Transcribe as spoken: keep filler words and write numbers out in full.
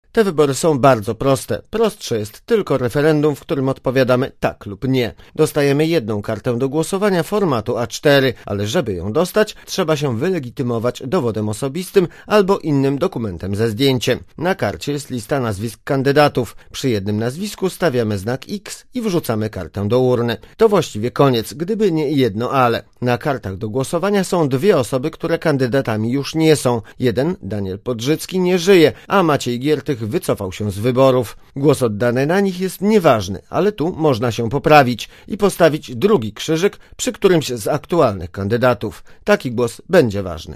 Te wybory są bardzo proste. Prostsze jest tylko referendum, w którym odpowiadamy tak lub nie. Dostajemy jedną kartę do głosowania formatu A cztery, ale żeby ją dostać, trzeba się wylegitymować dowodem osobistym albo innym dokumentem ze zdjęciem. Na karcie jest lista nazwisk kandydatów. Przy jednym nazwisku stawiamy znak X i wrzucamy kartę do urny. To właściwie koniec, gdyby nie jedno ale. Na kartach do głosowania są dwie osoby, które kandydatami już nie są. Jeden, Daniel Podrzycki, nie żyje, a Maciej Giertych wycofał się z wyborów. Głos oddany na nich jest nieważny, ale tu można się poprawić i postawić drugi krzyżyk przy którymś z aktualnych kandydatów. Taki głos będzie ważny.